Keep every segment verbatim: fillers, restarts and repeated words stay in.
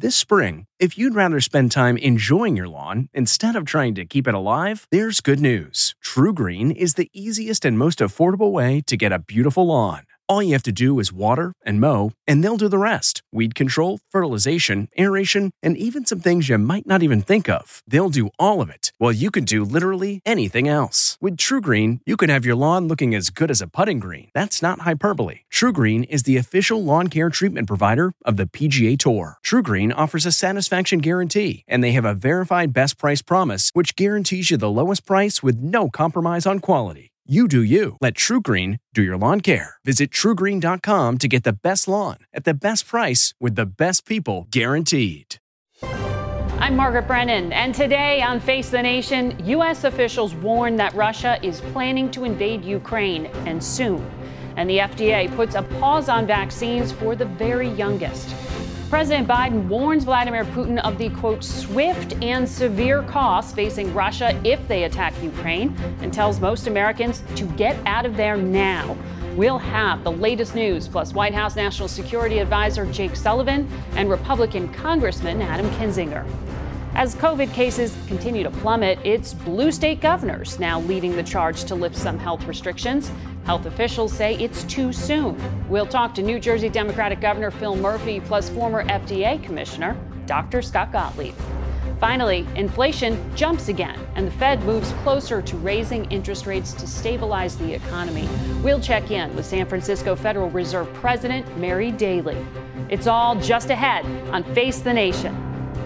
This spring, if you'd rather spend time enjoying your lawn instead of trying to keep it alive, there's good news. TruGreen is the easiest and most affordable way to get a beautiful lawn. All you have to do is water and mow, and they'll do the rest. Weed control, fertilization, aeration, and even some things you might not even think of. They'll do all of it, while you can do literally anything else. With TruGreen, you can have your lawn looking as good as a putting green. That's not hyperbole. TruGreen is the official lawn care treatment provider of the P G A Tour. TruGreen offers a satisfaction guarantee, and they have a verified best price promise, which guarantees you the lowest price with no compromise on quality. You do you. Let TruGreen do your lawn care. Visit True Green dot com to get the best lawn at the best price with the best people guaranteed. I'm Margaret Brennan, and today on Face the Nation, U S officials warn that Russia is planning to invade Ukraine, and soon. And the F D A puts a pause on vaccines for the very youngest. President Biden warns Vladimir Putin of the, quote, swift and severe costs facing Russia if they attack Ukraine, and tells most Americans to get out of there now. We'll have the latest news, plus White House National Security Advisor Jake Sullivan and Republican Congressman Adam Kinzinger. As COVID cases continue to plummet, it's blue state governors now leading the charge to lift some health restrictions. Health officials say it's too soon. We'll talk to New Jersey Democratic Governor Phil Murphy, plus former F D A Commissioner Doctor Scott Gottlieb. Finally, inflation jumps again, and the Fed moves closer to raising interest rates to stabilize the economy. We'll check in with San Francisco Federal Reserve President Mary Daly. It's all just ahead on Face the Nation.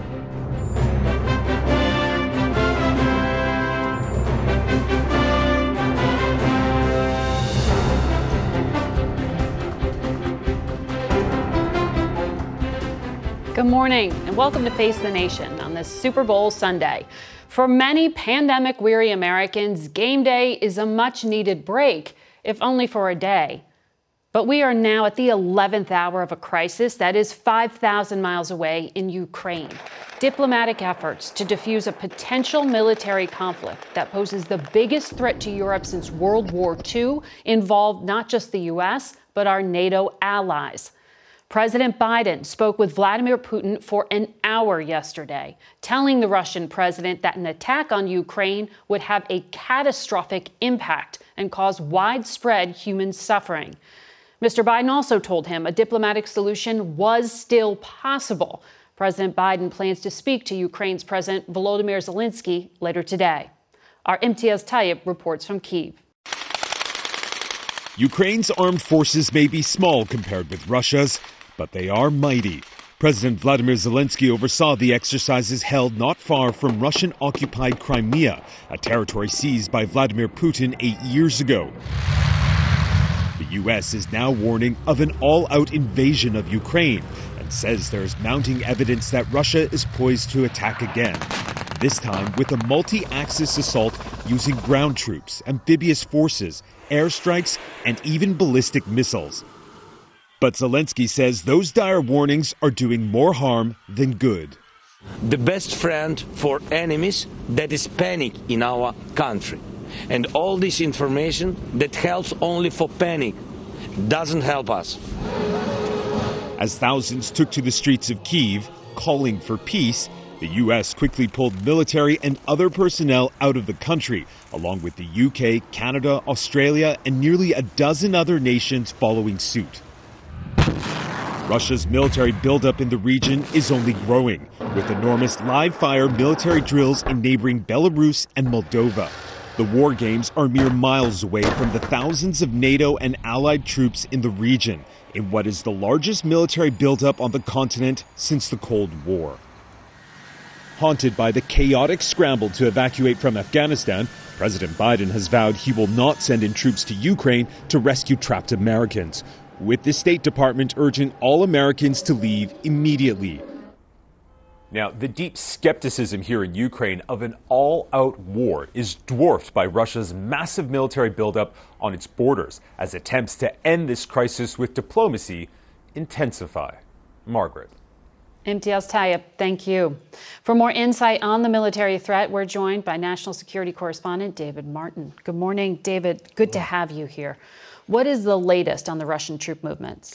Good morning and welcome to Face the Nation on this Super Bowl Sunday. For many pandemic-weary Americans, game day is a much-needed break, if only for a day. But we are now at the eleventh hour of a crisis that is five thousand miles away in Ukraine. Diplomatic efforts to defuse a potential military conflict that poses the biggest threat to Europe since World War Two involved not just the U S, but our NATO allies. President Biden spoke with Vladimir Putin for an hour yesterday, telling the Russian president that an attack on Ukraine would have a catastrophic impact and cause widespread human suffering. Mister Biden also told him a diplomatic solution was still possible. President Biden plans to speak to Ukraine's President Volodymyr Zelensky later today. Our Imtiaz Tayyip reports from Kyiv. Ukraine's armed forces may be small compared with Russia's, but they are mighty. President Vladimir Zelensky oversaw the exercises held not far from Russian-occupied Crimea, a territory seized by Vladimir Putin eight years ago. The U S is now warning of an all-out invasion of Ukraine and says there is mounting evidence that Russia is poised to attack again, this time with a multi-axis assault using ground troops, amphibious forces, airstrikes, and even ballistic missiles. But Zelensky says those dire warnings are doing more harm than good. The best friend for enemies, that is panic in our country. And all this information that helps only for panic doesn't help us. As thousands took to the streets of Kyiv, calling for peace, the U S quickly pulled military and other personnel out of the country, along with the U K, Canada, Australia, and nearly a dozen other nations following suit. Russia's military buildup in the region is only growing, with enormous live-fire military drills in neighboring Belarus and Moldova. The war games are mere miles away from the thousands of NATO and allied troops in the region, in what is the largest military buildup on the continent since the Cold War. Haunted by the chaotic scramble to evacuate from Afghanistan, President Biden has vowed he will not send in troops to Ukraine to rescue trapped Americans, with the State Department urging all Americans to leave immediately. Now, the deep skepticism here in Ukraine of an all-out war is dwarfed by Russia's massive military buildup on its borders, as attempts to end this crisis with diplomacy intensify. Margaret. Imtiaz Tayyip, thank you. For more insight on the military threat, we're joined by national security correspondent David Martin. Good morning, David. Good to have you here. What is the latest on the Russian troop movements?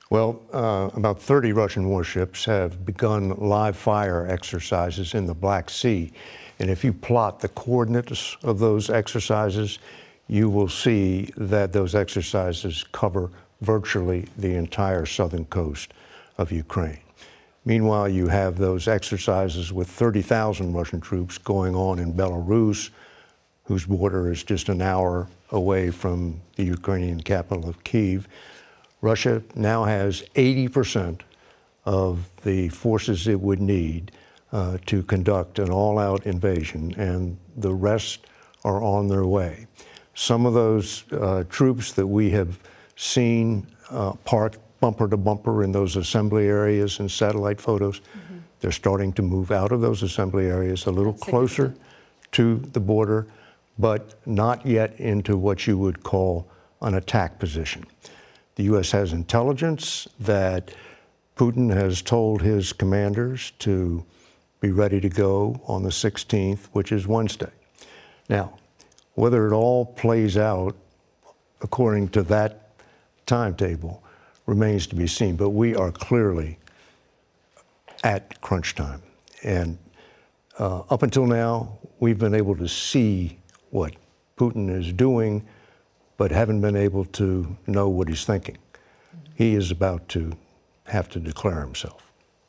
Well, uh, about thirty Russian warships have begun live fire exercises in the Black Sea. And if you plot the coordinates of those exercises, you will see that those exercises cover virtually the entire southern coast of Ukraine. Meanwhile, you have those exercises with thirty thousand Russian troops going on in Belarus, whose border is just an hour away from the Ukrainian capital of Kyiv. Russia now has eighty percent of the forces it would need uh, to conduct an all-out invasion, and the rest are on their way. Some of those uh, troops that we have seen uh, parked bumper to bumper in those assembly areas and satellite photos, mm-hmm. they're starting to move out of those assembly areas a little That's closer to the border, but not yet into what you would call an attack position. The U S has intelligence that Putin has told his commanders to be ready to go on the sixteenth, which is Wednesday. Now, whether it all plays out according to that timetable remains to be seen, but we are clearly at crunch time. And uh, up until now, we've been able to see what Putin is doing, but haven't been able to know what he's thinking. He is about to have to declare himself.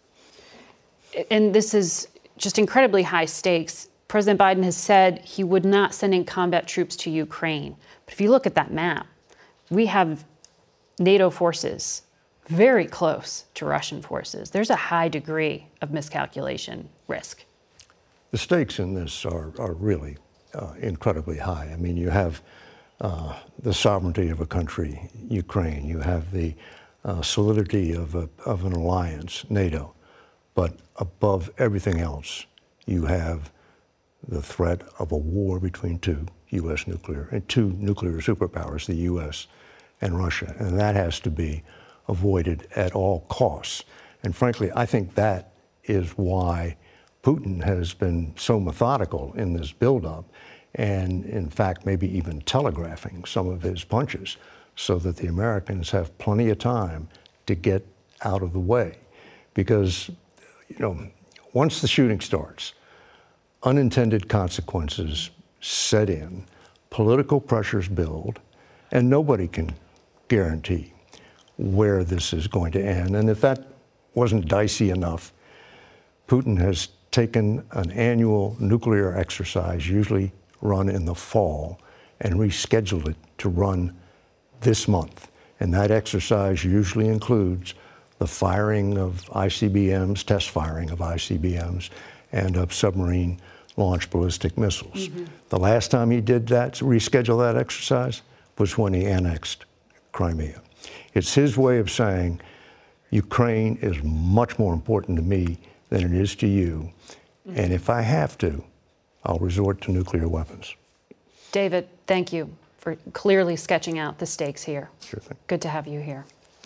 And this is just incredibly high stakes. President Biden has said he would not send in combat troops to Ukraine. But if you look at that map, we have NATO forces very close to Russian forces. There's a high degree of miscalculation risk. The stakes in this are, are really uh, incredibly high. I mean, you have Uh, the sovereignty of a country, Ukraine. You have the uh, solidity of, a, of an alliance, NATO. But above everything else, you have the threat of a war between two U S nuclear and two nuclear superpowers, the U S and Russia. And that has to be avoided at all costs. And frankly, I think that is why Putin has been so methodical in this buildup, and in fact, maybe even telegraphing some of his punches so that the Americans have plenty of time to get out of the way. Because, you know, once the shooting starts, unintended consequences set in, political pressures build, and nobody can guarantee where this is going to end. And if that wasn't dicey enough, Putin has taken an annual nuclear exercise, usually run in the fall, and rescheduled it to run this month. And that exercise usually includes the firing of I C B Ms, test firing of I C B Ms, and of submarine-launched ballistic missiles. Mm-hmm. The last time he did that, reschedule that exercise, was when he annexed Crimea. It's his way of saying, Ukraine is much more important to me than it is to you. Mm-hmm. And if I have to, I'll resort to nuclear weapons. David, thank you for clearly sketching out the stakes here. Sure thing. Good to have you here.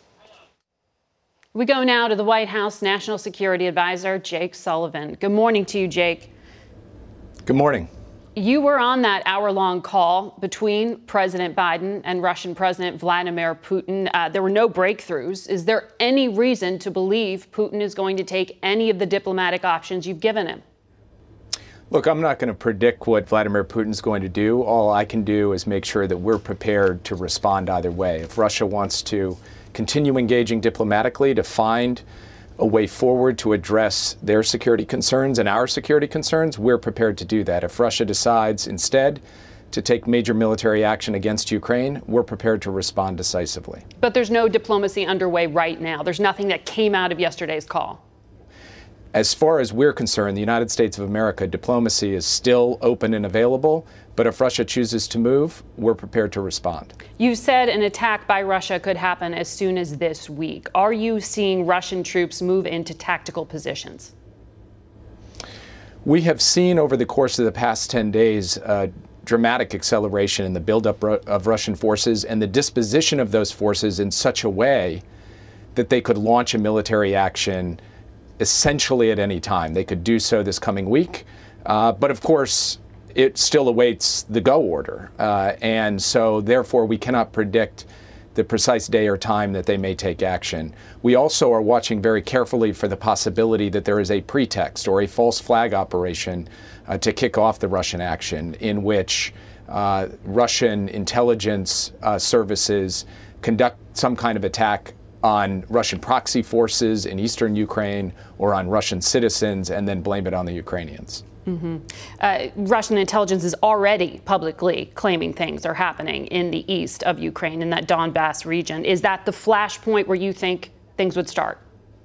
We go now to the White House National Security Advisor, Jake Sullivan. Good morning to you, Jake. Good morning. You were on that hour-long call between President Biden and Russian President Vladimir Putin. Uh, there were no breakthroughs. Is there any reason to believe Putin is going to take any of the diplomatic options you've given him? Look, I'm not going to predict what Vladimir Putin's going to do. All I can do is make sure that we're prepared to respond either way. If Russia wants to continue engaging diplomatically to find a way forward to address their security concerns and our security concerns, we're prepared to do that. If Russia decides instead to take major military action against Ukraine, we're prepared to respond decisively. But there's no diplomacy underway right now. There's nothing that came out of yesterday's call. As far as we're concerned, the United States of America, diplomacy is still open and available, but if Russia chooses to move, we're prepared to respond. You said an attack by Russia could happen as soon as this week. Are you seeing Russian troops move into tactical positions? We have seen over the course of the past ten days a dramatic acceleration in the buildup of Russian forces and the disposition of those forces in such a way that they could launch a military action essentially at any time. They could do so this coming week. Uh, but of course, it still awaits the go order. Uh, and so therefore, we cannot predict the precise day or time that they may take action. We also are watching very carefully for the possibility that there is a pretext or a false flag operation uh, to kick off the Russian action, in which uh, Russian intelligence uh, services conduct some kind of attack on Russian proxy forces in eastern Ukraine or on Russian citizens, and then blame it on the Ukrainians. Mm-hmm. Uh, Russian intelligence is already publicly claiming things are happening in the east of Ukraine, in that Donbass region. Is that the flashpoint where you think things would start?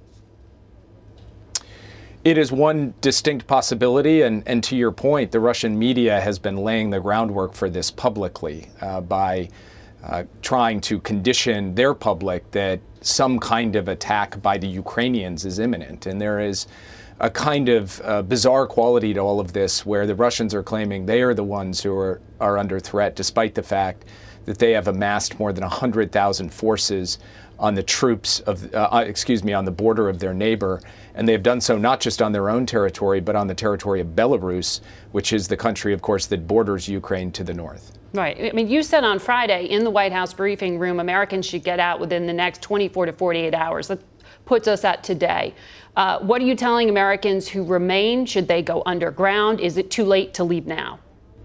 It is one distinct possibility, and, and to your point, the Russian media has been laying the groundwork for this publicly uh, by uh, trying to condition their public that some kind of attack by the Ukrainians is imminent. And there is a kind of uh, bizarre quality to all of this, where the Russians are claiming they are the ones who are, are under threat, despite the fact that they have amassed more than one hundred thousand forces on the troops of, uh, excuse me, on the border of their neighbor. And they have done so not just on their own territory, but on the territory of Belarus, which is the country, of course, that borders Ukraine to the north. Right. I mean, you said on Friday in the White House briefing room, Americans should get out within the next twenty-four to forty-eight hours. That puts us at today. Uh, what are you telling Americans who remain? Should they go underground? Is it too late to leave now?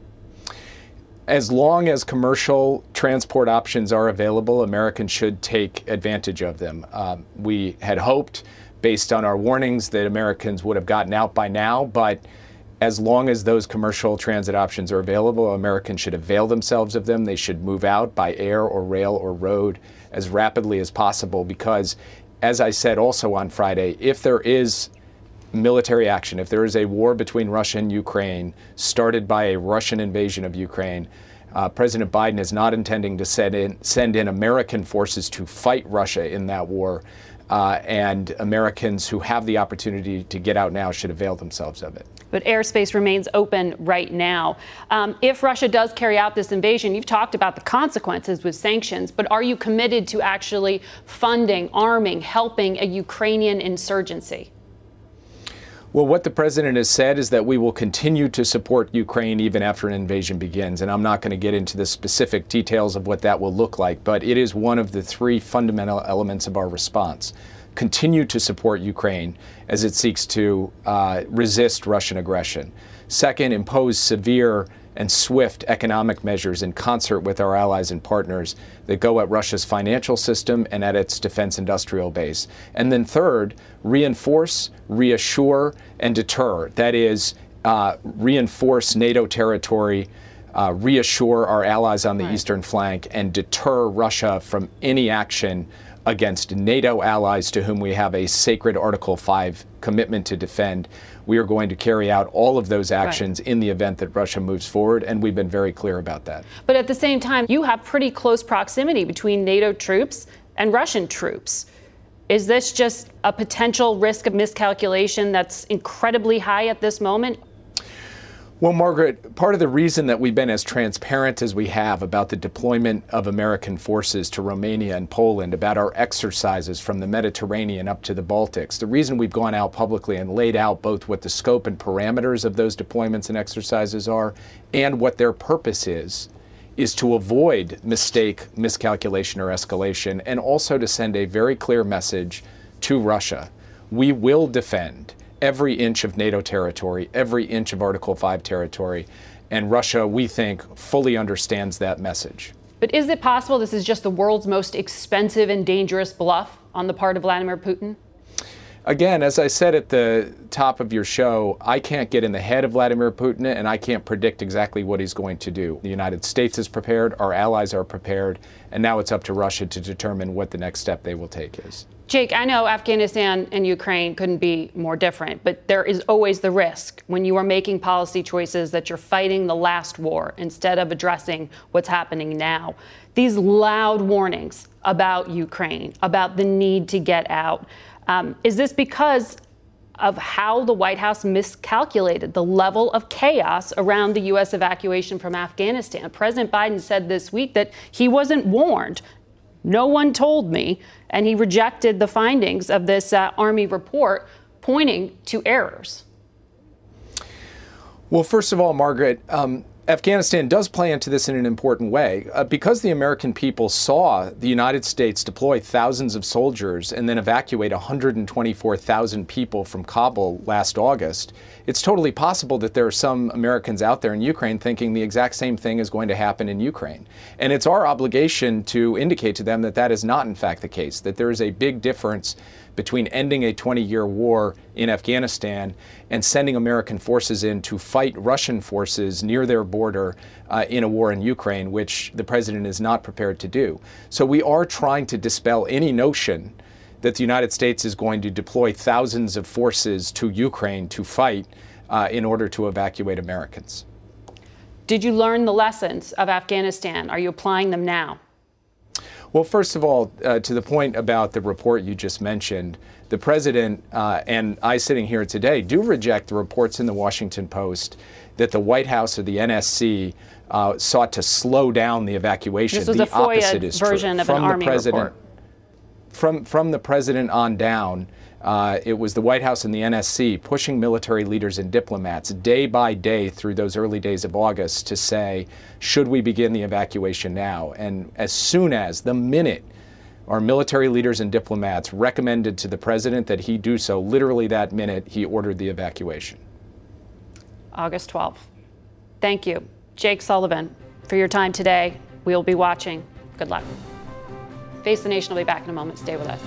As long as commercial transport options are available, Americans should take advantage of them. Um, we had hoped, based on our warnings, that Americans would have gotten out by now, but as long as those commercial transit options are available, Americans should avail themselves of them. They should move out by air or rail or road as rapidly as possible, because, as I said also on Friday, if there is military action, if there is a war between Russia and Ukraine started by a Russian invasion of Ukraine, uh, President Biden is not intending to send in, send in American forces to fight Russia in that war. Uh, and Americans who have the opportunity to get out now should avail themselves of it. But airspace remains open right now. Um, if Russia does carry out this invasion, you've talked about the consequences with sanctions, but are you committed to actually funding, arming, helping a Ukrainian insurgency? Well, what the president has said is that we will continue to support Ukraine even after an invasion begins. And I'm not going to get into the specific details of what that will look like, but it is one of the three fundamental elements of our response. Continue to support Ukraine as it seeks to uh, resist Russian aggression. Second, impose severe and swift economic measures in concert with our allies and partners that go at Russia's financial system and at its defense industrial base. And then third, reinforce, reassure, and deter. That is, uh, reinforce NATO territory, uh, reassure our allies on the right. eastern flank, and deter Russia from any action against NATO allies to whom we have a sacred Article five commitment to defend. We are going to carry out all of those actions right. in the event that Russia moves forward, and we've been very clear about that. But at the same time, you have pretty close proximity between NATO troops and Russian troops. Is this just a potential risk of miscalculation that's incredibly high at this moment? Well, Margaret, part of the reason that we've been as transparent as we have about the deployment of American forces to Romania and Poland, about our exercises from the Mediterranean up to the Baltics, the reason we've gone out publicly and laid out both what the scope and parameters of those deployments and exercises are and what their purpose is, is to avoid mistake, miscalculation, or escalation, and also to send a very clear message to Russia. We will defend every inch of NATO territory, every inch of Article five territory, and Russia, we think, fully understands that message. But is it possible this is just the world's most expensive and dangerous bluff on the part of Vladimir Putin? Again, as I said at the top of your show, I can't get in the head of Vladimir Putin, and I can't predict exactly what he's going to do. The United States is prepared, our allies are prepared, and now it's up to Russia to determine what the next step they will take is. Jake, I know Afghanistan and Ukraine couldn't be more different, but there is always the risk when you are making policy choices that you're fighting the last war instead of addressing what's happening now. These loud warnings about Ukraine, about the need to get out, um, is this because of how the White House miscalculated the level of chaos around the U S evacuation from Afghanistan? President Biden said this week that he wasn't warned. No one told me, and he rejected the findings of this uh, Army report pointing to errors. Well, first of all, Margaret, um, Afghanistan does play into this in an important way. Uh, because the American people saw the United States deploy thousands of soldiers and then evacuate one hundred twenty-four thousand people from Kabul last August, it's totally possible that there are some Americans out there in Ukraine thinking the exact same thing is going to happen in Ukraine. And it's our obligation to indicate to them that that is not in fact the case, that there is a big difference between ending a twenty-year war in Afghanistan and sending American forces in to fight Russian forces near their border uh, in a war in Ukraine, which the president is not prepared to do. So we are trying to dispel any notion that the United States is going to deploy thousands of forces to Ukraine to fight uh, in order to evacuate Americans. Did you learn the lessons of Afghanistan? Are you applying them now? Well, first of all, uh, to the point about the report you just mentioned, the president uh, and I sitting here today do reject the reports in the Washington Post that the White House or the N S C uh, sought to slow down the evacuation. This was the a FOIA opposite is version true. of From an the Army president, report. From, from the president on down, Uh, it was the White House and the N S C pushing military leaders and diplomats day by day through those early days of August to say, should we begin the evacuation now? And as soon as, the minute our military leaders and diplomats recommended to the president that he do so, literally that minute, he ordered the evacuation. August twelfth. Thank you, Jake Sullivan, for your time today. We'll be watching. Good luck. Face the Nation will be back in a moment. Stay with us.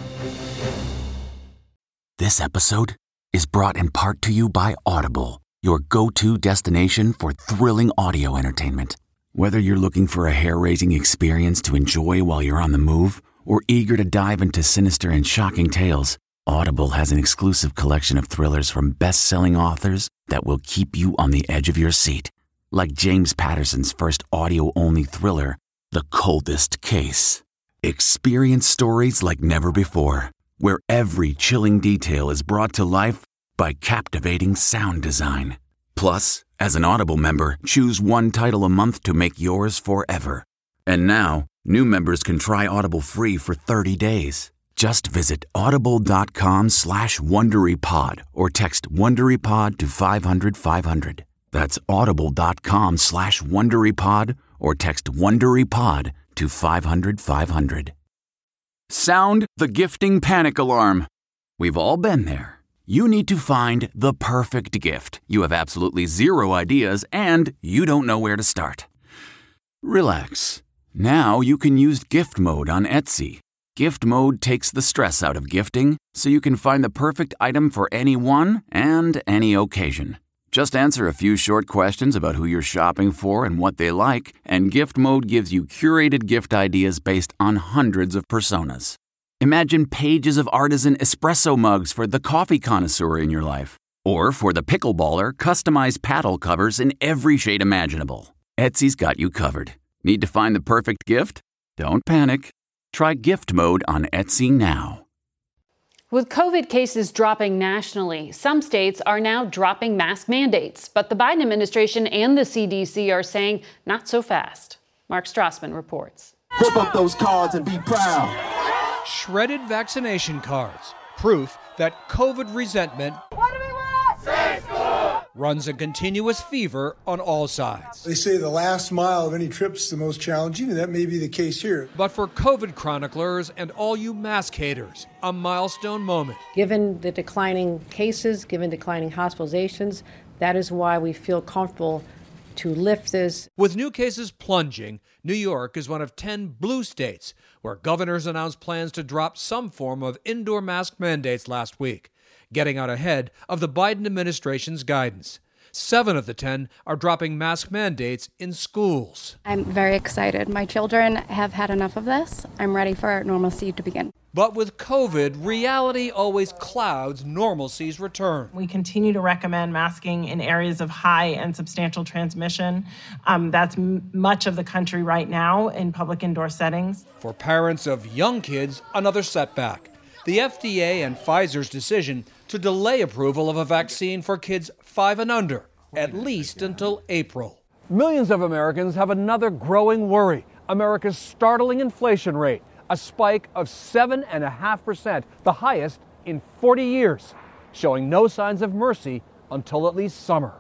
This episode is brought in part to you by Audible, your go-to destination for thrilling audio entertainment. Whether you're looking for a hair-raising experience to enjoy while you're on the move or eager to dive into sinister and shocking tales, Audible has an exclusive collection of thrillers from best-selling authors that will keep you on the edge of your seat. Like James Patterson's first audio-only thriller, The Coldest Case. Experience stories like never before, where every chilling detail is brought to life by captivating sound design. Plus, as an Audible member, choose one title a month to make yours forever. And now, new members can try Audible free for thirty days. Just visit audible.com slash WonderyPod or text WonderyPod to five hundred five hundred. That's audible.com slash WonderyPod or text WonderyPod to five hundred five hundred. Sound the gifting panic alarm. We've all been there. You need to find the perfect gift. You have absolutely zero ideas and you don't know where to start. Relax. Now you can use gift mode on Etsy. Gift mode takes the stress out of gifting so you can find the perfect item for anyone and any occasion. Just answer a few short questions about who you're shopping for and what they like, and Gift Mode gives you curated gift ideas based on hundreds of personas. Imagine pages of artisan espresso mugs for the coffee connoisseur in your life. Or for the pickleballer, customized paddle covers in every shade imaginable. Etsy's got you covered. Need to find the perfect gift? Don't panic. Try Gift Mode on Etsy now. With COVID cases dropping nationally, some states are now dropping mask mandates. But the Biden administration and the C D C are saying not so fast. Mark Strassman reports. Flip up those cards and be proud. Shredded vaccination cards. Proof that COVID resentment What do we want? Safe school! runs a continuous fever on all sides. They say the last mile of any trip is the most challenging, and that may be the case here. But for COVID chroniclers and all you mask haters, a milestone moment. Given the declining cases, given declining hospitalizations, that is why we feel comfortable to lift this. With new cases plunging, New York is one of ten blue states where governors announced plans to drop some form of indoor mask mandates last week, getting out ahead of the Biden administration's guidance. Seven of the ten are dropping mask mandates in schools. I'm very excited. My children have had enough of this. I'm ready for normalcy to begin. But with COVID, reality always clouds normalcy's return. We continue to recommend masking in areas of high and substantial transmission. Um, that's m- much of the country right now in public indoor settings. For parents of young kids, another setback. The F D A and Pfizer's decision to delay approval of a vaccine for kids five and under, at least until April. Millions of Americans have another growing worry: America's startling inflation rate, a spike of seven point five percent, the highest in forty years, showing no signs of mercy until at least summer.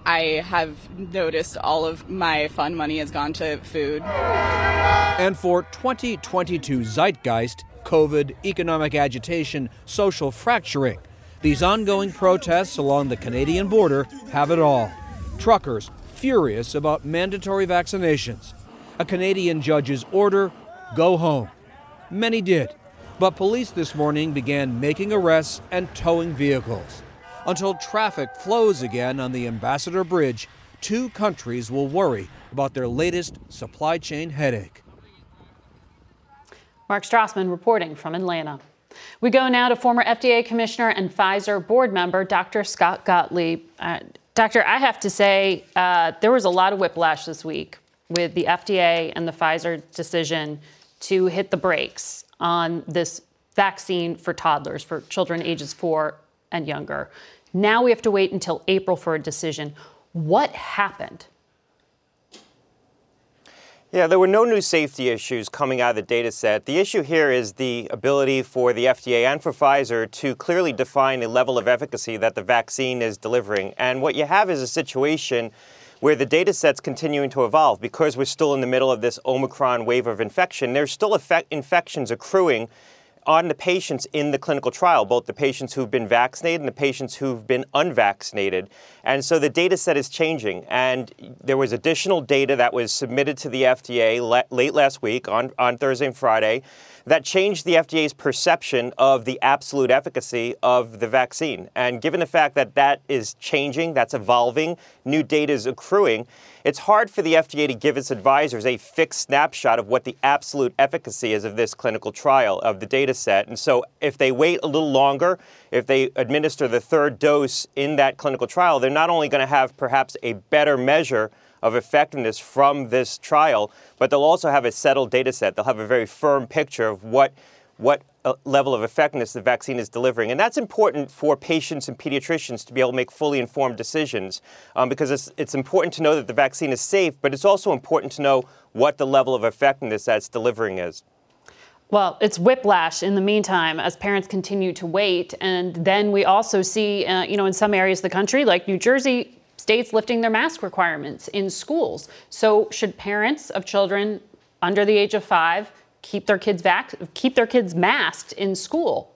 I have noticed all of my fund money has gone to food. And for twenty twenty-two zeitgeist, COVID, economic agitation, social fracturing, these ongoing protests along the Canadian border have it all. Truckers furious about mandatory vaccinations. A Canadian judge's order, go home. Many did, but police this morning began making arrests and towing vehicles. Until traffic flows again on the Ambassador Bridge, two countries will worry about their latest supply chain headache. Mark Strassman reporting from Atlanta. We go now to former F D A Commissioner and Pfizer board member, Doctor Scott Gottlieb. Uh, Doctor, I have to say, uh, there was a lot of whiplash this week with the F D A and the Pfizer decision to hit the brakes on this vaccine for toddlers, for children ages four and younger. Now we have to wait until April for a decision. What happened? Yeah, there were no new safety issues coming out of the data set. The issue here is the ability for the F D A and for Pfizer to clearly define the level of efficacy that the vaccine is delivering. And what you have is a situation where the data set's continuing to evolve because we're still in the middle of this Omicron wave of infection. There's still effect- infections accruing on the patients in the clinical trial, both the patients who've been vaccinated and the patients who've been unvaccinated. And so the data set is changing. And there was additional data that was submitted to the F D A le- late last week on, on Thursday and Friday that changed the F D A's perception of the absolute efficacy of the vaccine. And given the fact that that is changing, that's evolving, new data is accruing, it's hard for the F D A to give its advisors a fixed snapshot of what the absolute efficacy is of this clinical trial, of the data set. And so if they wait a little longer, if they administer the third dose in that clinical trial, they're not only going to have perhaps a better measure of effectiveness from this trial, but they'll also have a settled data set. They'll have a very firm picture of what what uh, level of effectiveness the vaccine is delivering. And that's important for patients and pediatricians to be able to make fully informed decisions um, because it's, it's important to know that the vaccine is safe, but it's also important to know what the level of effectiveness that's delivering is. Well, it's whiplash in the meantime as parents continue to wait. And then we also see, uh, you know, in some areas of the country, like New Jersey, states lifting their mask requirements in schools. So should parents of children under the age of five keep their kids vac- keep their kids masked in school?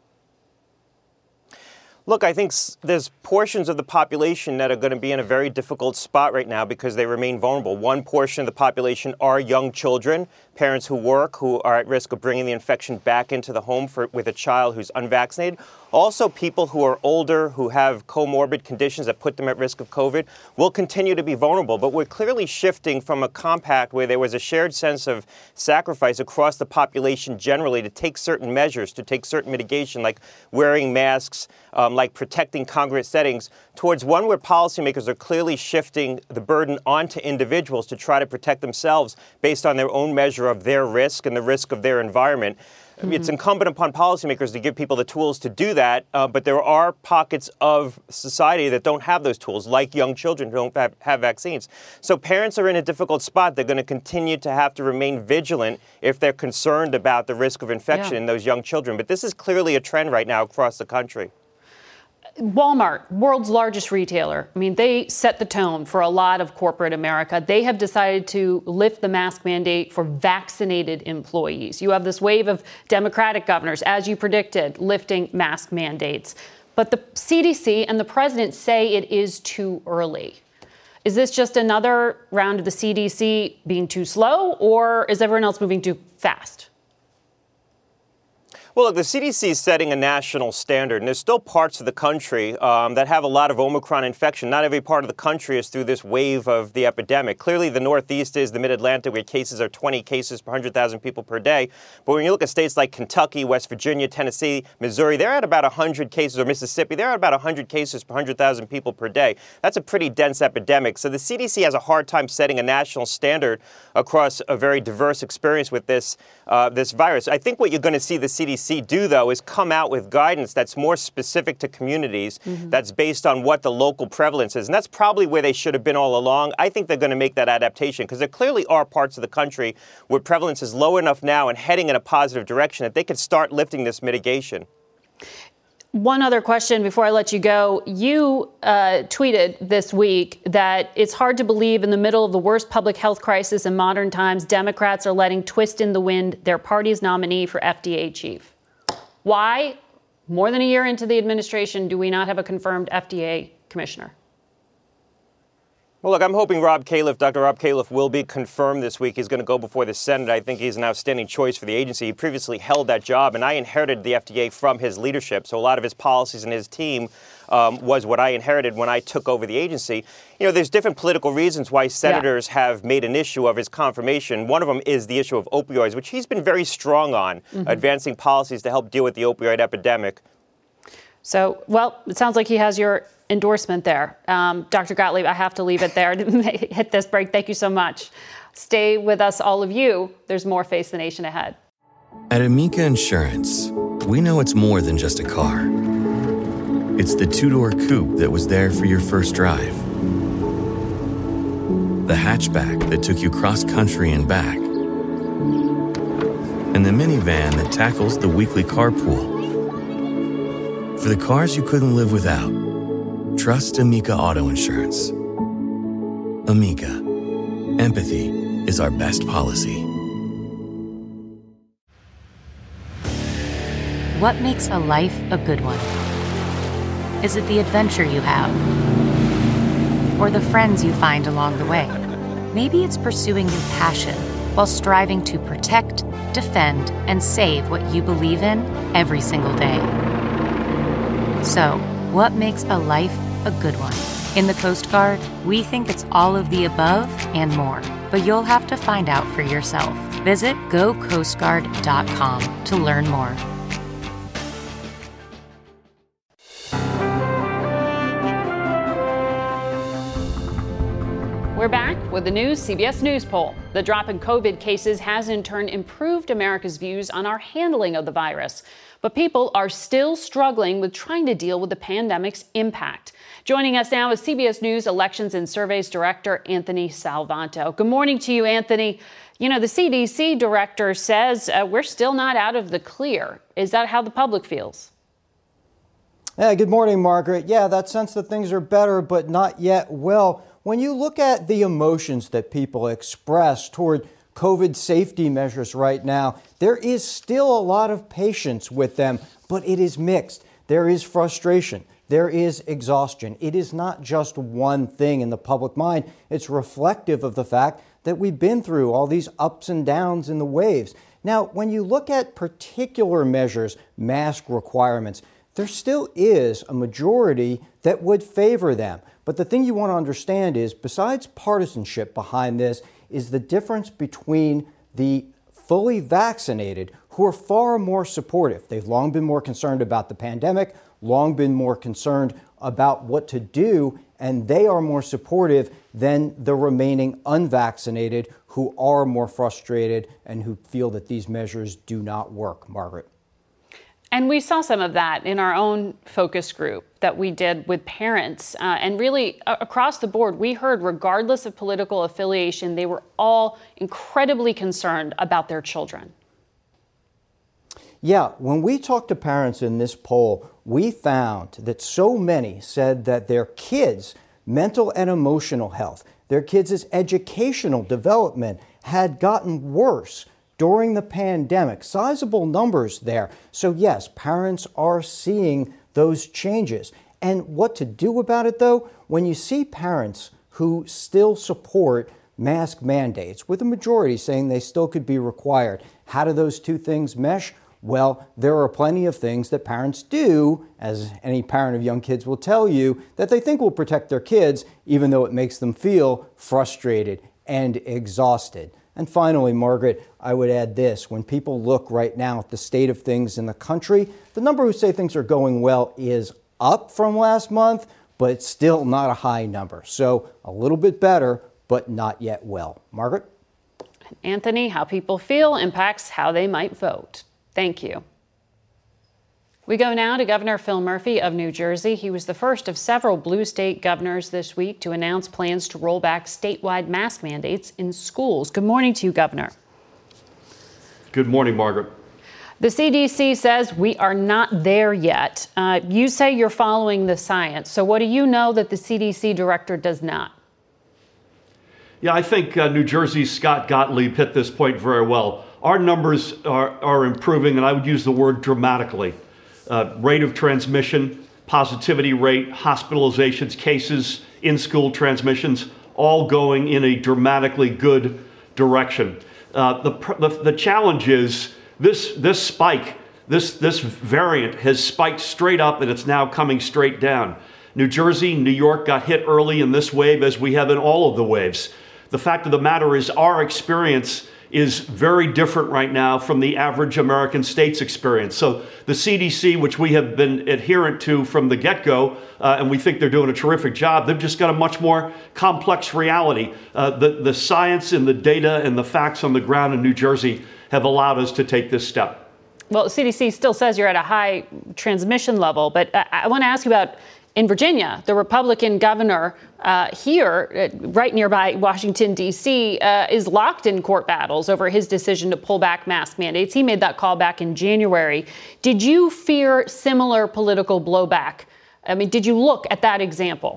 Look, I think there's portions of the population that are going to be in a very difficult spot right now because they remain vulnerable. One portion of the population are young children, parents who work, who are at risk of bringing the infection back into the home for, with a child who's unvaccinated. Also, people who are older, who have comorbid conditions that put them at risk of COVID, will continue to be vulnerable. But we're clearly shifting from a compact where there was a shared sense of sacrifice across the population generally to take certain measures, to take certain mitigation, like wearing masks, um, like protecting congregate settings, towards one where policymakers are clearly shifting the burden onto individuals to try to protect themselves based on their own measure of their risk and the risk of their environment. Mm-hmm. It's incumbent upon policymakers to give people the tools to do that, uh, but there are pockets of society that don't have those tools, like young children who don't have, have vaccines. So parents are in a difficult spot. They're going to continue to have to remain vigilant if they're concerned about the risk of infection yeah. in those young children. But this is clearly a trend right now across the country. Walmart, world's largest retailer. I mean, they set the tone for a lot of corporate America. They have decided to lift the mask mandate for vaccinated employees. You have this wave of Democratic governors, as you predicted, lifting mask mandates. But the C D C and the president say it is too early. Is this just another round of the C D C being too slow, or is everyone else moving too fast? Well, look, the C D C is setting a national standard, and there's still parts of the country um, that have a lot of Omicron infection. Not every part of the country is through this wave of the epidemic. Clearly, the Northeast is, the Mid-Atlantic, where cases are twenty cases per one hundred thousand people per day. But when you look at states like Kentucky, West Virginia, Tennessee, Missouri, they're at about one hundred cases, or Mississippi, they're at about one hundred cases per one hundred thousand people per day. That's a pretty dense epidemic. So the C D C has a hard time setting a national standard across a very diverse experience with this, uh, this virus. I think what you're going to see the C D C do, though, is come out with guidance that's more specific to communities, mm-hmm. that's based on what the local prevalence is. And that's probably where they should have been all along. I think they're going to make that adaptation because there clearly are parts of the country where prevalence is low enough now and heading in a positive direction that they could start lifting this mitigation. One other question before I let you go. You uh, tweeted this week that it's hard to believe in the middle of the worst public health crisis in modern times, Democrats are letting twist in the wind their party's nominee for F D A chief. Why, more than a year into the administration, do we not have a confirmed F D A commissioner? Well, look, I'm hoping Rob Califf, Doctor Rob Califf, will be confirmed this week. He's going to go before the Senate. I think he's an outstanding choice for the agency. He previously held that job, and I inherited the F D A from his leadership. So a lot of his policies and his team um, was what I inherited when I took over the agency. You know, there's different political reasons why senators yeah. have made an issue of his confirmation. One of them is the issue of opioids, which he's been very strong on, mm-hmm. advancing policies to help deal with the opioid epidemic. So, well, it sounds like he has your endorsement there. Um, Doctor Gottlieb, I have to leave it there to hit this break. Thank you so much. Stay with us, all of you. There's more Face the Nation ahead. At Amica Insurance, we know it's more than just a car. It's the two-door coupe that was there for your first drive, the hatchback that took you cross-country and back, and the minivan that tackles the weekly carpool. For the cars you couldn't live without, trust Amica Auto Insurance. Amica. Empathy is our best policy. What makes a life a good one? Is it the adventure you have? Or the friends you find along the way? Maybe it's pursuing your passion while striving to protect, defend, and save what you believe in every single day. So, what makes a life a good one? In the Coast Guard, we think it's all of the above and more, but you'll have to find out for yourself. Visit go coast guard dot com to learn more. We're back with the new C B S News poll. The drop in COVID cases has in turn improved America's views on our handling of the virus. But people are still struggling with trying to deal with the pandemic's impact. Joining us now is C B S News Elections and Surveys Director Anthony Salvanto. Good morning to you, Anthony. You know, the C D C director says uh, we're still not out of the clear. Is that how the public feels? Yeah, good morning, Margaret. Yeah, that sense that things are better, but not yet well. When you look at the emotions that people express toward COVID safety measures right now, there is still a lot of patience with them, but it is mixed. There is frustration. There is exhaustion. It is not just one thing in the public mind. It's reflective of the fact that we've been through all these ups and downs in the waves. Now, when you look at particular measures, mask requirements, there still is a majority that would favor them. But the thing you want to understand is, besides partisanship behind this, is the difference between the fully vaccinated, who are far more supportive. They've long been more concerned about the pandemic, long been more concerned about what to do, and they are more supportive than the remaining unvaccinated, who are more frustrated and who feel that these measures do not work. Margaret. And we saw some of that in our own focus group that we did with parents. Uh, and really, uh, across the board, we heard, regardless of political affiliation, they were all incredibly concerned about their children. Yeah, when we talked to parents in this poll, we found that so many said that their kids' mental and emotional health, their kids' educational development had gotten worse during the pandemic. Sizable numbers there. So yes, parents are seeing those changes. And what to do about it, though, when you see parents who still support mask mandates, with a majority saying they still could be required, how do those two things mesh? Well, there are plenty of things that parents do, as any parent of young kids will tell you, that they think will protect their kids, even though it makes them feel frustrated and exhausted. And finally, Margaret, I would add this. When people look right now at the state of things in the country, the number who say things are going well is up from last month, but it's still not a high number. So a little bit better, but not yet well. Margaret? Anthony, how people feel impacts how they might vote. Thank you. We go now to Governor Phil Murphy of New Jersey. He was the first of several blue state governors this week to announce plans to roll back statewide mask mandates in schools. Good morning to you, Governor. Good morning, Margaret. The C D C says we are not there yet. Uh, you say you're following the science. So what do you know that the C D C director does not? Yeah, I think uh, New Jersey's Scott Gottlieb hit this point very well. Our numbers are, are improving, and I would use the word dramatically. Uh, rate of transmission, positivity rate, hospitalizations, cases, in-school transmissions, all going in a dramatically good direction. Uh, the, the, the challenge is this, this spike, this, this variant has spiked straight up and it's now coming straight down. New Jersey, New York got hit early in this wave as we have in all of the waves. The fact of the matter is our experience is very different right now from the average American state's experience. So the C D C, which we have been adherent to from the get-go, uh, and we think they're doing a terrific job, they've just got a much more complex reality. Uh, the, the science and the data and the facts on the ground in New Jersey have allowed us to take this step. Well, the C D C still says you're at a high transmission level, but I, I want to ask you about in Virginia, the Republican governor uh, here, uh, right nearby Washington, D C, uh, is locked in court battles over his decision to pull back mask mandates. He made that call back in January. Did you fear similar political blowback? I mean, did you look at that example?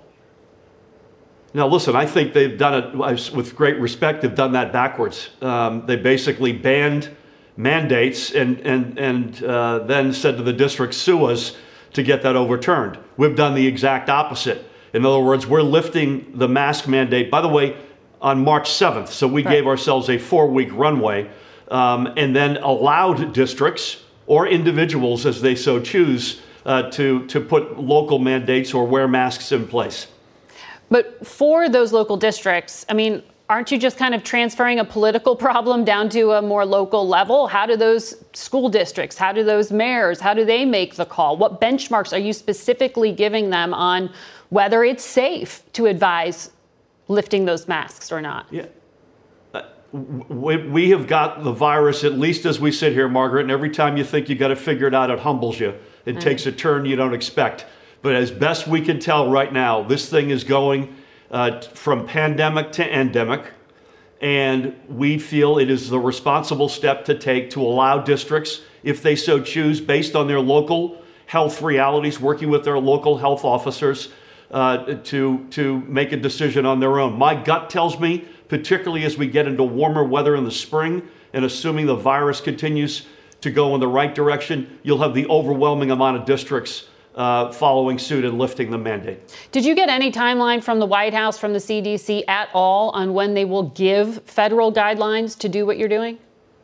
Now, listen, I think they've done it, with great respect, they've done that backwards. Um, they basically banned mandates and, and, and uh, then said to the district, sue us to get that overturned. We've done the exact opposite. In other words, we're lifting the mask mandate, by the way, on March seventh. So we right. gave ourselves a four-week runway um, and then allowed districts or individuals, as they so choose, uh, to, to put local mandates or wear masks in place. But for those local districts, I mean, aren't you just kind of transferring a political problem down to a more local level? How do those school districts, how do those mayors, how do they make the call? What benchmarks are you specifically giving them on whether it's safe to advise lifting those masks or not? Yeah. Uh, we, we have got the virus, at least as we sit here, Margaret, and every time you think you got to figure it out, it humbles you. It mm. takes a turn you don't expect. But as best we can tell right now, this thing is going Uh, from pandemic to endemic, and we feel it is the responsible step to take to allow districts, if they so choose, based on their local health realities, working with their local health officers, uh, to, to make a decision on their own. My gut tells me, particularly as we get into warmer weather in the spring, and assuming the virus continues to go in the right direction, you'll have the overwhelming amount of districts Uh, following suit and lifting the mandate. Did you get any timeline from the White House, from the C D C at all on when they will give federal guidelines to do what you're doing?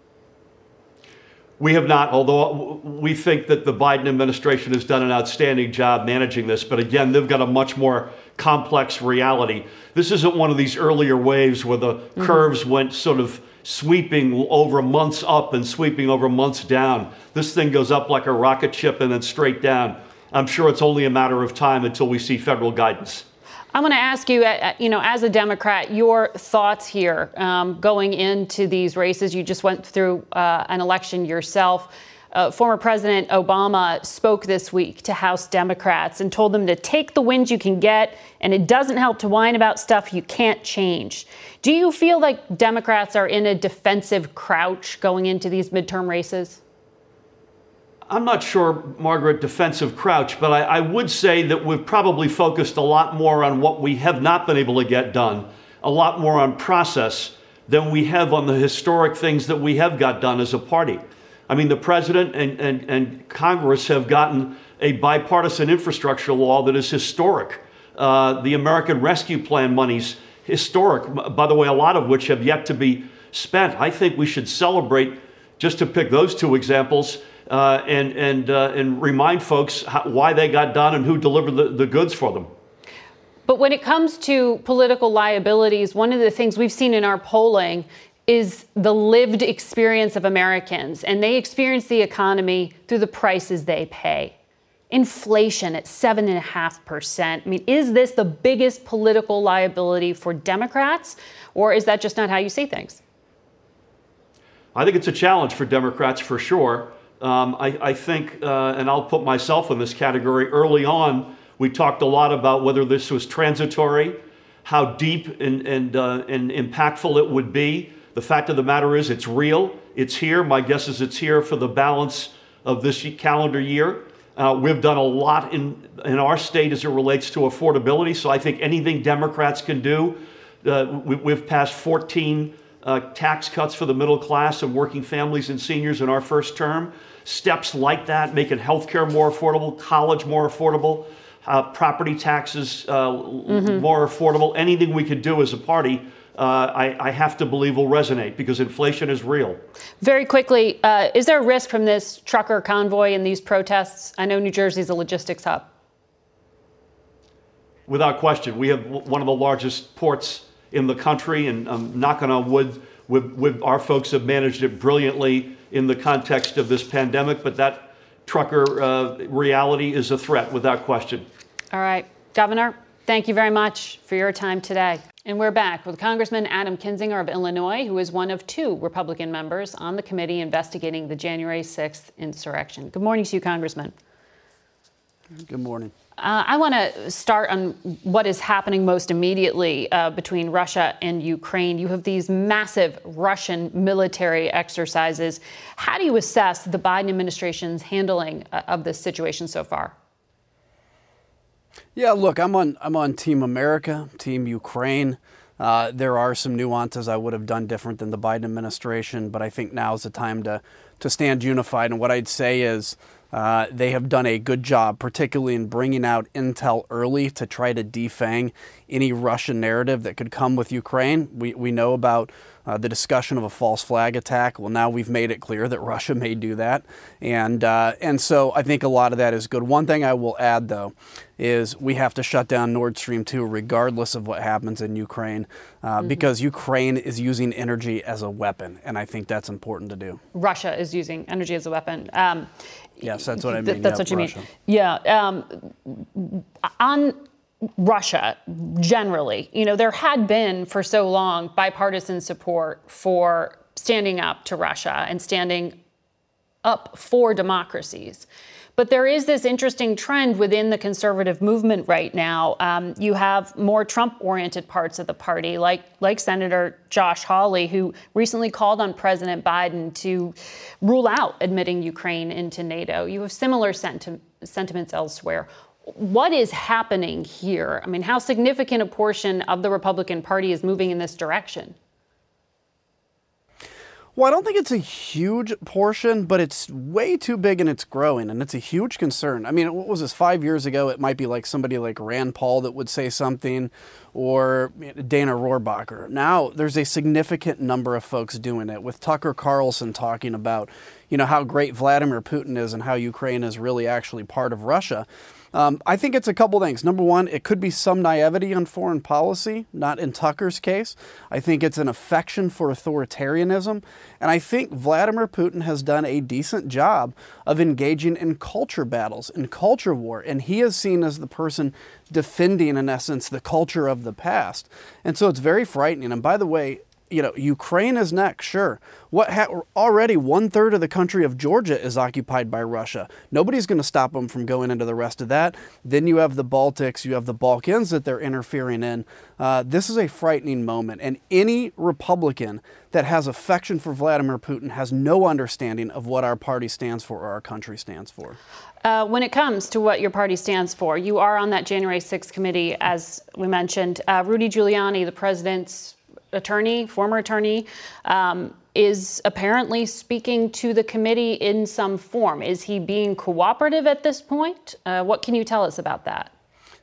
We have not, although we think that the Biden administration has done an outstanding job managing this. But again, they've got a much more complex reality. This isn't one of these earlier waves where the mm-hmm. curves went sort of sweeping over months up and sweeping over months down. This thing goes up like a rocket ship and then straight down. I'm sure it's only a matter of time until we see federal guidance. I'm going to ask you, you know, as a Democrat, your thoughts here um, going into these races. You just went through uh, an election yourself. Uh, former President Obama spoke this week to House Democrats and told them to take the wins you can get, and it doesn't help to whine about stuff you can't change. Do you feel like Democrats are in a defensive crouch going into these midterm races? I'm not sure, Margaret, defensive crouch, but I, I would say that we've probably focused a lot more on what we have not been able to get done, a lot more on process than we have on the historic things that we have got done as a party. I mean, the president and, and, and Congress have gotten a bipartisan infrastructure law that is historic. Uh, the American Rescue Plan money's historic, by the way, a lot of which have yet to be spent. I think we should celebrate, just to pick those two examples, Uh, and and uh, and remind folks how, why they got done and who delivered the, the goods for them. But when it comes to political liabilities, one of the things we've seen in our polling is the lived experience of Americans, and they experience the economy through the prices they pay. Inflation at seven and a half percent. I mean, is this the biggest political liability for Democrats, or is that just not how you see things? I think it's a challenge for Democrats for sure. Um, I, I think, uh, and I'll put myself in this category, early on, we talked a lot about whether this was transitory, how deep and, and, uh, and impactful it would be. The fact of the matter is it's real. It's here. My guess is it's here for the balance of this calendar year. Uh, we've done a lot in, in our state as it relates to affordability, so I think anything Democrats can do, uh, we, we've passed fourteen uh, tax cuts for the middle class and working families and seniors in our first term. Steps like that, making healthcare more affordable, college more affordable, uh, property taxes uh, mm-hmm. more affordable. Anything we could do as a party, uh, I, I have to believe will resonate because inflation is real. Very quickly, uh, is there a risk from this trucker convoy and these protests? I know New Jersey is a logistics hub. Without question. We have one of the largest ports in the country, and um, knocking on wood, we've, we've, our folks have managed it brilliantly in the context of this pandemic, but that trucker uh, reality is a threat without question. All right, Governor, thank you very much for your time today. And we're back with Congressman Adam Kinzinger of Illinois, who is one of two Republican members on the committee investigating the January sixth insurrection. Good morning to you, Congressman. Good morning. Uh, I want to start on what is happening most immediately uh, between Russia and Ukraine. You have these massive Russian military exercises. How do you assess the Biden administration's handling uh, of this situation so far? Yeah, look, I'm on I'm on Team America, Team Ukraine. Uh, there are some nuances I would have done different than the Biden administration, but I think now is the time to to stand unified. And what I'd say is uh, they have done a good job, particularly in bringing out intel early to try to defang any Russian narrative that could come with Ukraine. We we know about uh, the discussion of a false flag attack. Well, now we've made it clear that Russia may do that, and uh, and so I think a lot of that is good. One thing I will add, though, is we have to shut down Nord Stream two regardless of what happens in Ukraine, uh, mm-hmm. because Ukraine is using energy as a weapon, and I think that's important to do. Russia is using energy as a weapon. Um, yes, that's what I mean. Th- that's yeah, what you Russia. mean. Yeah. Um, on Russia, generally, you know, there had been for so long bipartisan support for standing up to Russia and standing up for democracies. But there is this interesting trend within the conservative movement right now. Um, you have more Trump-oriented parts of the party, like like Senator Josh Hawley, who recently called on President Biden to rule out admitting Ukraine into NATO. You have similar senti- sentiments elsewhere. What is happening here? I mean, how significant a portion of the Republican Party is moving in this direction? Well, I don't think it's a huge portion, but it's way too big and it's growing, and it's a huge concern. I mean, what was this, five years ago, it might be like somebody like Rand Paul that would say something, or Dana Rohrabacher. Now, there's a significant number of folks doing it, with Tucker Carlson talking about, you know, how great Vladimir Putin is and how Ukraine is really actually part of Russia. Um, I think it's a couple things. Number one, it could be some naivety on foreign policy, not in Tucker's case. I think it's an affection for authoritarianism. And I think Vladimir Putin has done a decent job of engaging in culture battles, in culture war. And he is seen as the person defending, in essence, the culture of the past. And so it's very frightening. And by the way, you know, Ukraine is next, sure. What ha- already one third of the country of Georgia is occupied by Russia. Nobody's going to stop them from going into the rest of that. Then you have the Baltics, you have the Balkans that they're interfering in. Uh, this is a frightening moment. And any Republican that has affection for Vladimir Putin has no understanding of what our party stands for or our country stands for. Uh, when it comes to what your party stands for, you are on that January sixth committee, as we mentioned. Uh, Rudy Giuliani, the president's attorney, former attorney, um, is apparently speaking to the committee in some form. Is he being cooperative at this point? Uh, what can you tell us about that?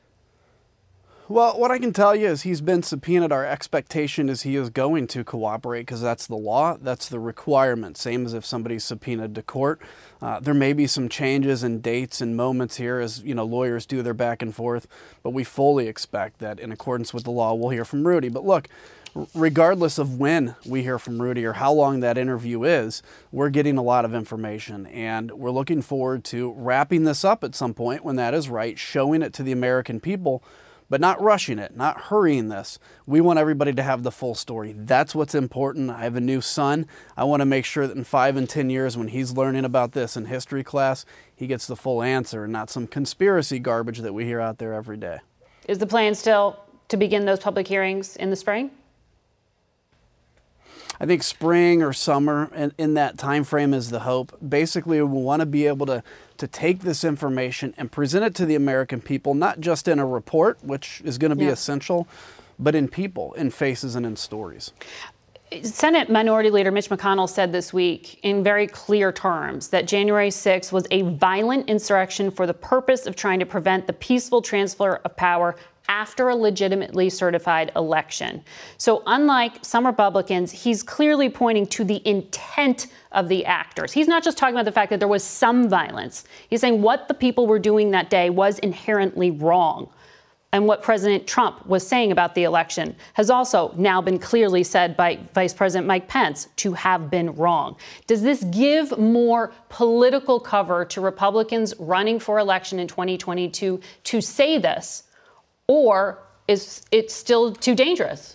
Well, what I can tell you is he's been subpoenaed. Our expectation is he is going to cooperate because that's the law. That's the requirement. Same as if somebody's subpoenaed to court. Uh, there may be some changes in dates and moments here as, you know, lawyers do their back and forth, but we fully expect that in accordance with the law, we'll hear from Rudy. But look, regardless of when we hear from Rudy or how long that interview is, we're getting a lot of information, and we're looking forward to wrapping this up at some point when that is right, showing it to the American people, but not rushing it, not hurrying this. We want everybody to have the full story. That's what's important. I have a new son. I want to make sure that in five and ten years when he's learning about this in history class, he gets the full answer and not some conspiracy garbage that we hear out there every day. Is the plan still to begin those public hearings in the spring? I think spring or summer in, in that time frame is the hope. Basically, we want to be able to, to take this information and present it to the American people, not just in a report, which is going to be Yeah. essential, but in people, in faces, and in stories. Senate Minority Leader Mitch McConnell said this week in very clear terms that January sixth was a violent insurrection for the purpose of trying to prevent the peaceful transfer of power after a legitimately certified election. So unlike some Republicans, he's clearly pointing to the intent of the actors. He's not just talking about the fact that there was some violence. He's saying what the people were doing that day was inherently wrong. And what President Trump was saying about the election has also now been clearly said by Vice President Mike Pence to have been wrong. Does this give more political cover to Republicans running for election in twenty twenty-two to say this, or is it still too dangerous?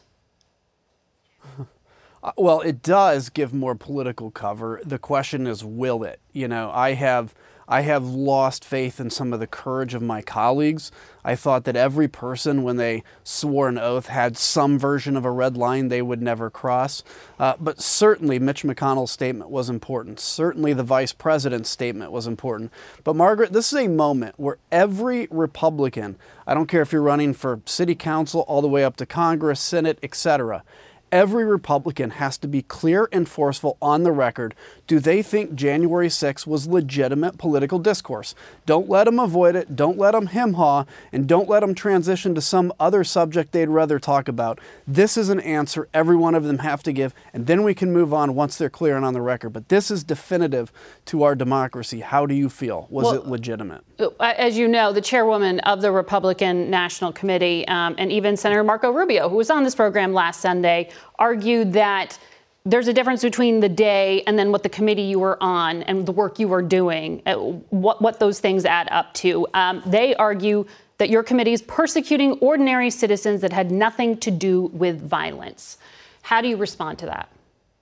Well, it does give more political cover. The question is, will it? You know, I have I have lost faith in some of the courage of my colleagues. I thought that every person, when they swore an oath, had some version of a red line they would never cross. Uh, but certainly Mitch McConnell's statement was important. Certainly the vice president's statement was important. But Margaret, this is a moment where every Republican, I don't care if you're running for city council all the way up to Congress, Senate, et cetera, every Republican has to be clear and forceful on the record. Do they think January sixth was legitimate political discourse? Don't let them avoid it. Don't let them hem-haw, and don't let them transition to some other subject they'd rather talk about. This is an answer every one of them have to give, and then we can move on once they're clear and on the record. But this is definitive to our democracy. How do you feel? Was Well, it legitimate? As you know, the chairwoman of the Republican National Committee, um, and even Senator Marco Rubio, who was on this program last Sunday, argued that there's a difference between the day and then what the committee you were on and the work you were doing, uh, what, what those things add up to. Um, they argue that your committee is persecuting ordinary citizens that had nothing to do with violence. How do you respond to that?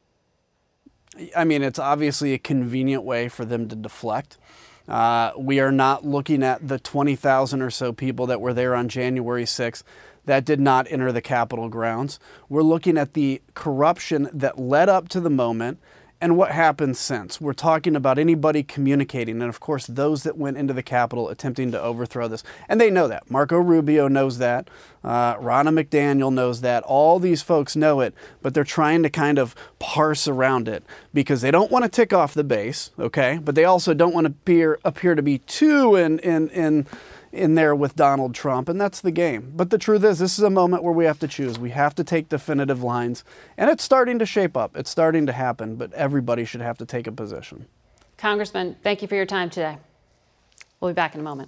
I mean, it's obviously a convenient way for them to deflect. Uh, we are not looking at the twenty thousand or so people that were there on January sixth that did not enter the Capitol grounds. We're looking at the corruption that led up to the moment and what happened since. We're talking about anybody communicating, and of course those that went into the Capitol attempting to overthrow this. And they know that. Marco Rubio knows that. Uh, Ronna McDaniel knows that. All these folks know it, but they're trying to kind of parse around it because they don't want to tick off the base, okay? But they also don't want to appear, appear to be too in, in, in, in there with Donald Trump, and that's the game. But the truth is, this is a moment where we have to choose. We have to take definitive lines, and it's starting to shape up. It's starting to happen, but everybody should have to take a position. Congressman, thank you for your time today. We'll be back in a moment.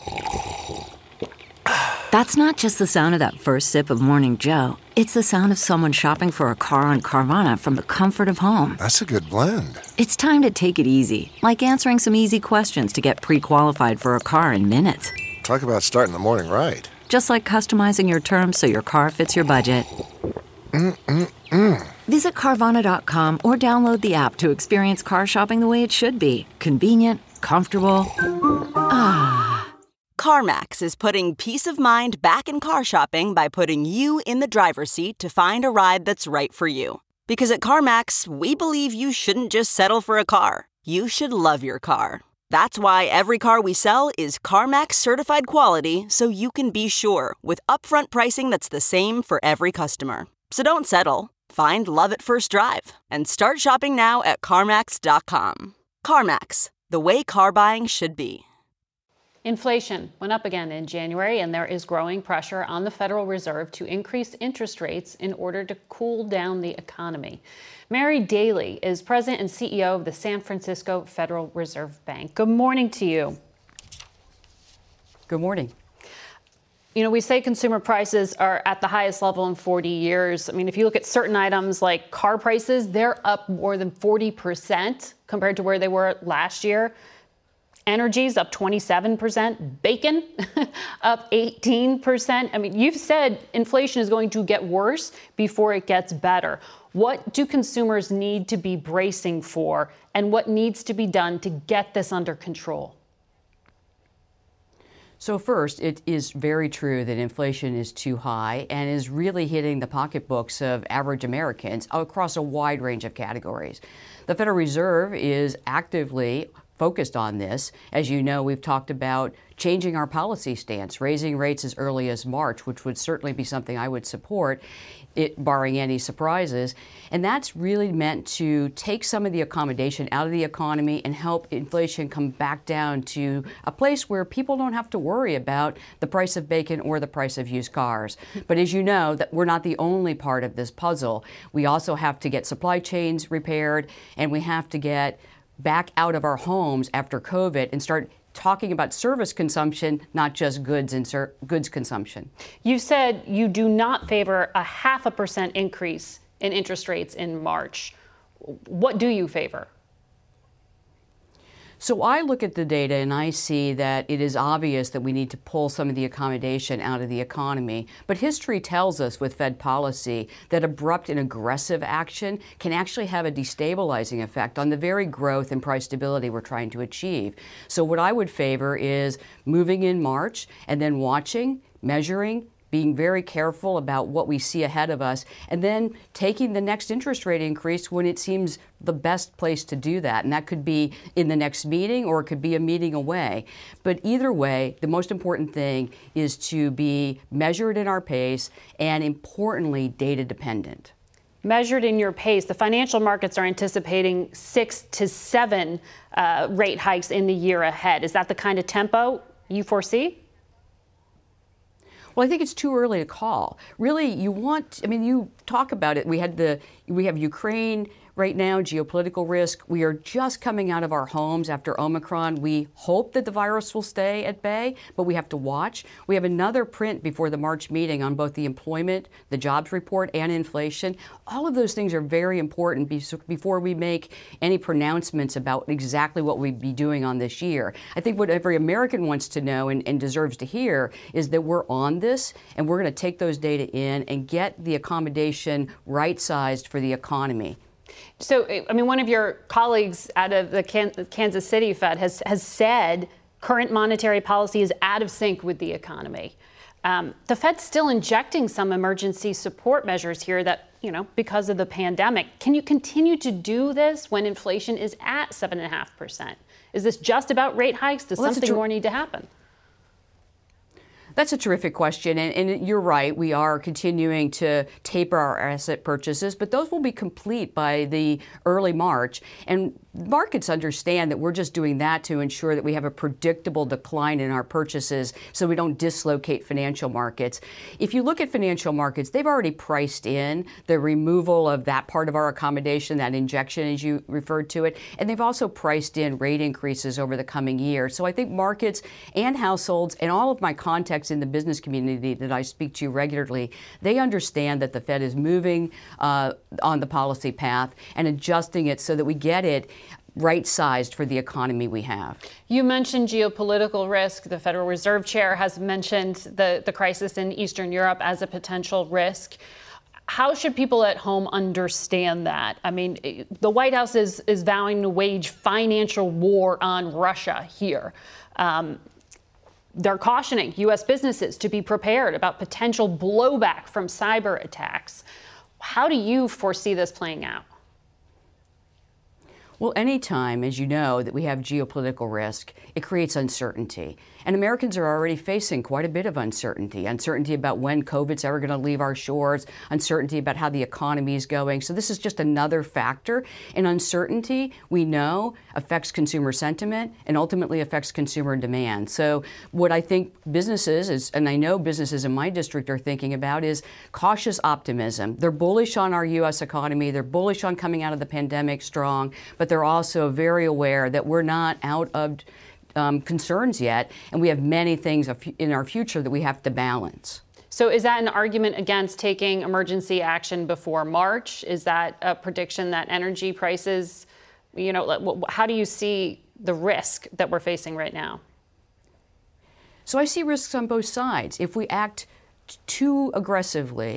That's not just the sound of that first sip of Morning Joe. It's the sound of someone shopping for a car on Carvana from the comfort of home. That's a good blend. It's time to take it easy, like answering some easy questions to get pre-qualified for a car in minutes. Talk about starting the morning right. Just like customizing your terms so your car fits your budget. Mm-mm-mm. Visit Carvana dot com or download the app to experience car shopping the way it should be. Convenient, comfortable. Ah. CarMax is putting peace of mind back in car shopping by putting you in the driver's seat to find a ride that's right for you. Because at CarMax, we believe you shouldn't just settle for a car. You should love your car. That's why every car we sell is CarMax certified quality, so you can be sure with upfront pricing that's the same for every customer. So don't settle. Find love at first drive and start shopping now at CarMax dot com. CarMax, the way car buying should be. Inflation went up again in January, and there is growing pressure on the Federal Reserve to increase interest rates in order to cool down the economy. Mary Daly is president and C E O of the San Francisco Federal Reserve Bank. Good morning to you. Good morning. You know, we say consumer prices are at the highest level in forty years. I mean, if you look at certain items like car prices, they're up more than forty percent compared to where they were last year. Energy's up twenty-seven percent, bacon up eighteen percent. I mean, you've said inflation is going to get worse before it gets better. What do consumers need to be bracing for, and what needs to be done to get this under control? So first, it is very true that inflation is too high and is really hitting the pocketbooks of average Americans across a wide range of categories. The Federal Reserve is actively focused on this. As you know, we've talked about changing our policy stance, raising rates as early as March, which would certainly be something I would support, it, barring any surprises. And that's really meant to take some of the accommodation out of the economy and help inflation come back down to a place where people don't have to worry about the price of bacon or the price of used cars. But as you know, that we're not the only part of this puzzle. We also have to get supply chains repaired, and we have to get back out of our homes after COVID and start talking about service consumption, not just goods and ser- goods consumption. You said you do not favor a half a percent increase in interest rates in March. What do you favor? So I look at the data and I see that it is obvious that we need to pull some of the accommodation out of the economy. But history tells us with Fed policy that abrupt and aggressive action can actually have a destabilizing effect on the very growth and price stability we're trying to achieve. So what I would favor is moving in March and then watching, measuring, being very careful about what we see ahead of us, and then taking the next interest rate increase when it seems the best place to do that. And that could be in the next meeting or it could be a meeting away. But either way, the most important thing is to be measured in our pace and, importantly, data dependent. Measured in your pace, the financial markets are anticipating six to seven uh, rate hikes in the year ahead. Is that the kind of tempo you foresee? Well, I think it's too early to call. Really, you want, I mean, you talk about it. We had the, we have Ukraine right now, geopolitical risk. We are just coming out of our homes after Omicron. We hope that the virus will stay at bay, but we have to watch. We have another print before the March meeting on both the employment, the jobs report, and inflation. All of those things are very important before we make any pronouncements about exactly what we'd be doing on this year. I think what every American wants to know and, and deserves to hear is that we're on this and we're going to take those data in and get the accommodation right-sized for the economy. So, I mean, one of your colleagues out of the Kansas City Fed has, has said current monetary policy is out of sync with the economy. Um, the Fed's still injecting some emergency support measures here that, you know, because of the pandemic. Can you continue to do this when inflation is at seven point five percent? Is this just about rate hikes? Does well, something ter- more need to happen? That's a terrific question, and, and you're right. We are continuing to taper our asset purchases, but those will be complete by the early March. And markets understand that we're just doing that to ensure that we have a predictable decline in our purchases so we don't dislocate financial markets. If you look at financial markets, they've already priced in the removal of that part of our accommodation, that injection as you referred to it, and they've also priced in rate increases over the coming year. So I think markets and households and all of my contacts in the business community that I speak to regularly, they understand that the Fed is moving uh, on the policy path and adjusting it so that we get it right-sized for the economy we have. You mentioned geopolitical risk. The Federal Reserve Chair has mentioned the, the crisis in Eastern Europe as a potential risk. How should people at home understand that? I mean, the White House is, is vowing to wage financial war on Russia here. Um, They're cautioning U S businesses to be prepared about potential blowback from cyber attacks. How do you foresee this playing out? Well, anytime, as you know, that we have geopolitical risk, it creates uncertainty. And Americans are already facing quite a bit of uncertainty. Uncertainty about when COVID's ever going to leave our shores, uncertainty about how the economy is going. So this is just another factor. And uncertainty, we know, affects consumer sentiment and ultimately affects consumer demand. So what I think businesses, is, and I know businesses in my district are thinking about, is cautious optimism. They're bullish on our U S economy. They're bullish on coming out of the pandemic strong, but they're also very aware that we're not out of Um, concerns yet, and we have many things in our future that we have to balance. So is that an argument against taking emergency action before March? Is that a prediction that energy prices, you know, how do you see the risk that we're facing right now? So I see risks on both sides. If we act too aggressively,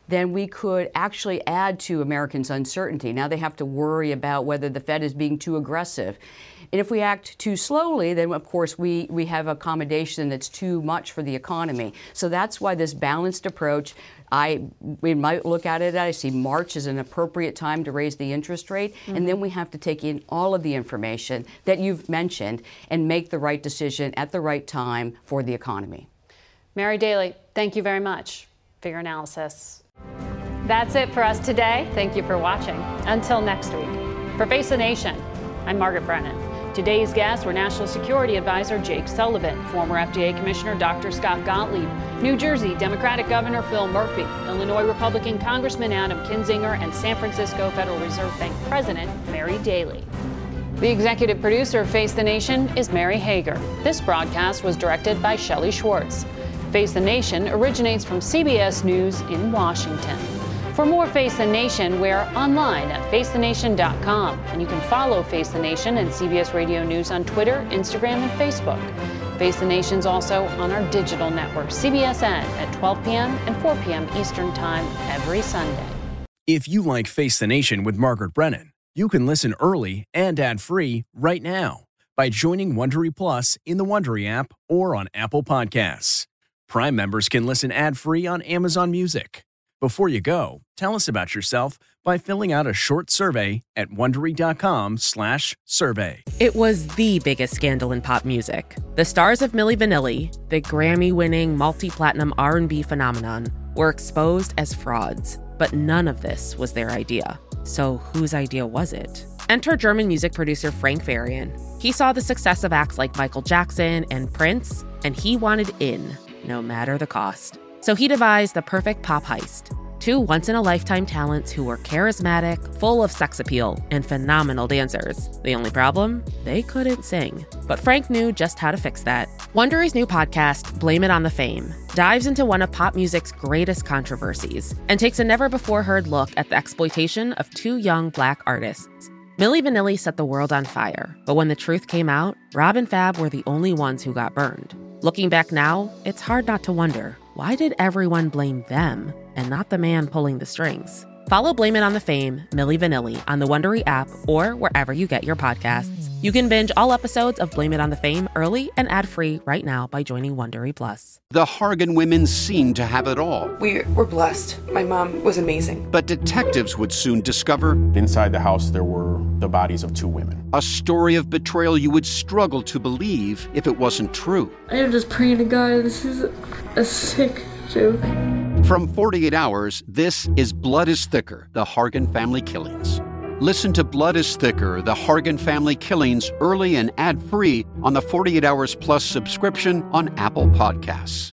then we could actually add to Americans' uncertainty. Now they have to worry about whether the Fed is being too aggressive. And if we act too slowly, then of course we, we have accommodation that's too much for the economy. So that's why this balanced approach, I we might look at it, I see March as an appropriate time to raise the interest rate, mm-hmm. and then we have to take in all of the information that you've mentioned and make the right decision at the right time for the economy. Mary Daly, thank you very much for your analysis. That's it for us today. Thank you for watching. Until next week. For Face the Nation, I'm Margaret Brennan. Today's guests were National Security Advisor Jake Sullivan, former F D A Commissioner Doctor Scott Gottlieb, New Jersey Democratic Governor Phil Murphy, Illinois Republican Congressman Adam Kinzinger, and San Francisco Federal Reserve Bank President Mary Daly. The executive producer of Face the Nation is Mary Hager. This broadcast was directed by Shelley Schwartz. Face the Nation originates from C B S News in Washington. For more Face the Nation, we're online at face the nation dot com, and you can follow Face the Nation and C B S Radio News on Twitter, Instagram, and Facebook. Face the Nation's also on our digital network, C B S N, at twelve p.m. and four p.m. Eastern Time every Sunday. If you like Face the Nation with Margaret Brennan, you can listen early and ad-free right now by joining Wondery Plus in the Wondery app or on Apple Podcasts. Prime members can listen ad-free on Amazon Music. Before you go, tell us about yourself by filling out a short survey at Wondery.com slash survey. It was the biggest scandal in pop music. The stars of Milli Vanilli, the Grammy-winning multi-platinum R and B phenomenon, were exposed as frauds. But none of this was their idea. So whose idea was it? Enter German music producer Frank Farian. He saw the success of acts like Michael Jackson and Prince, and he wanted in, no matter the cost. So he devised the perfect pop heist. Two once-in-a-lifetime talents who were charismatic, full of sex appeal, and phenomenal dancers. The only problem? They couldn't sing. But Frank knew just how to fix that. Wondery's new podcast, Blame It on the Fame, dives into one of pop music's greatest controversies and takes a never-before-heard look at the exploitation of two young Black artists. Milli Vanilli set the world on fire, but when the truth came out, Rob and Fab were the only ones who got burned. Looking back now, it's hard not to wonder, why did everyone blame them and not the man pulling the strings? Follow Blame It on the Fame, Milli Vanilli, on the Wondery app or wherever you get your podcasts. You can binge all episodes of Blame It on the Fame early and ad-free right now by joining Wondery Plus. The Hargan women seemed to have it all. We were blessed. My mom was amazing. But detectives would soon discover... Inside the house, there were the bodies of two women. A story of betrayal you would struggle to believe if it wasn't true. I am just praying to God, this is a sick joke. From forty-eight hours, this is Blood is Thicker, The Hargan Family Killings. Listen to Blood is Thicker, The Hargan Family Killings early and ad-free on the forty-eight hours Plus subscription on Apple Podcasts.